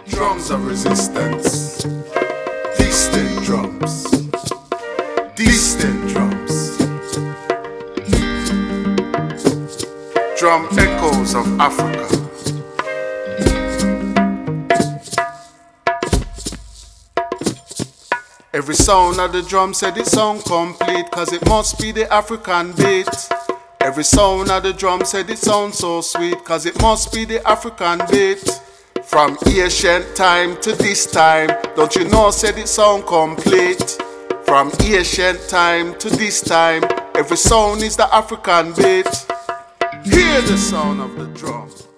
Drums of resistance. Distant drums. Distant drums. Drum echoes of Africa. Every sound of the drum said it sound complete, cause it must be the African beat. Every sound of the drum said it sound so sweet, cause it must be the African beat. From ancient time to this time, don't you know said it sound complete. From ancient time to this time, every sound is the African beat. Hear the sound of the drum.